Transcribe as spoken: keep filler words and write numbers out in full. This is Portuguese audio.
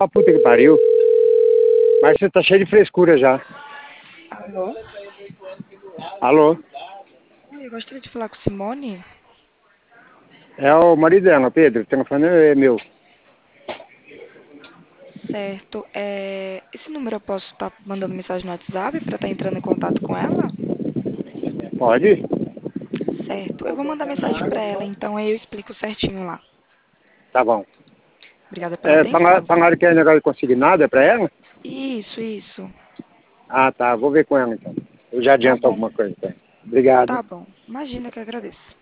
Ah, puta que pariu. Mas você tá cheio de frescura já. Alô? Alô? Oi, eu gostaria de falar com Simone. É o marido dela, Pedro. O telefone é meu. Certo. É... Esse número eu posso estar mandando mensagem no WhatsApp para estar entrando em contato com ela? Pode? Certo. Eu vou mandar mensagem para ela, então aí eu explico certinho lá. Tá bom. Obrigada pela É, falaram, atenção. falaram que é negócio de consignado, é pra ela? Isso, isso. Ah, tá. Vou ver com ela então. Eu já Tá adianto bom. alguma coisa. Tá? Obrigado. Tá bom. Imagina que eu agradeço.